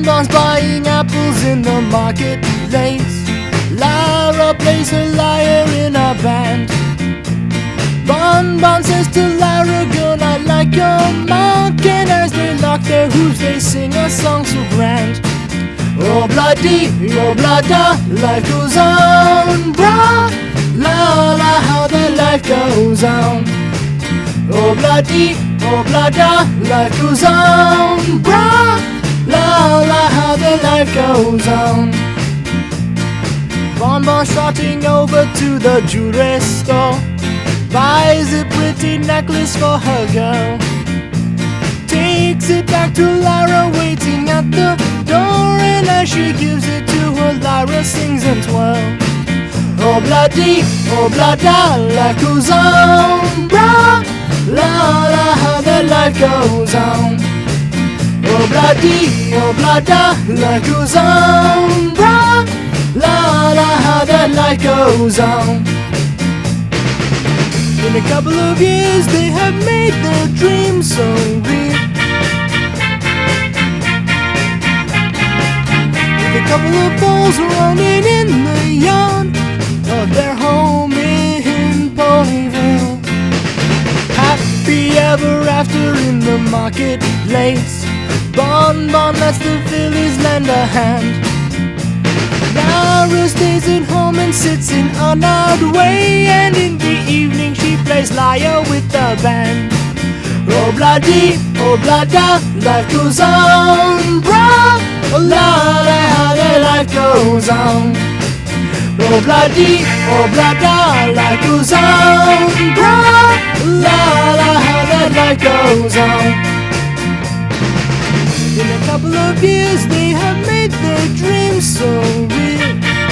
Bonbon's buying apples in the marketplace. Lara plays her lyre in a band. Bonbon says to Lara, girl, I like your mark. And as they lock their hooves, they sing a song so grand. Oh bloody, oh blada, life goes on, brah. La la, how the life goes on. Oh bloody, oh blada, life goes on, brah. La la, how the life goes on. Bonbon trotting over to the jewelry store, buys a pretty necklace for her girl. Takes it back to Lara waiting at the door, and as she gives it to her, Lara sings and twirls. Oh bloody, oh blada, life goes on, brah. La la, how the life goes on. Oh bloody, oh blada, life goes on, brah. La la, how the life goes on. In a couple of years they have made their dreams so real. With a couple of balls running in the yard of their home in Ponyville. Happy ever after in the marketplace. Bonbon lets the fillies lend a hand. Lara stays at home and sits in an odd way, and in the evening she plays lyre with the band. Oh bloody, oh blada, life goes on, brah. Oh la la, how the life goes on. Oh bloody, oh blada, life goes on, brah. La la, how the life goes on. In a couple of years they have made their dreams so real.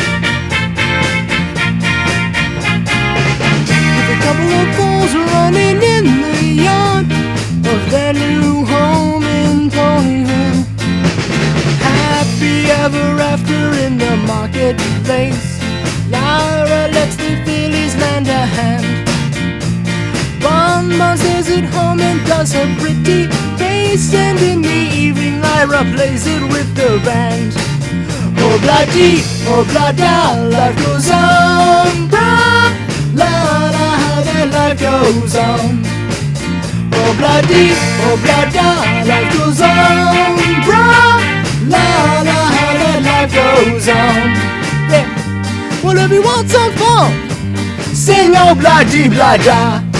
With a couple of balls running in the yard of their new home in Ponyville. Happy ever after in the marketplace. Lara lets the fillies lend a hand. Bonbon stays at home and does her pretty face, and in the evening Lara plays it with the band. Oh bloody, oh blada, life goes on, brah. La la, how the life goes on. Oh bloody, oh blada, life goes on, brah. La la, how the life goes on. Yeah. Well, if you want some fun, sing oh bloody blada.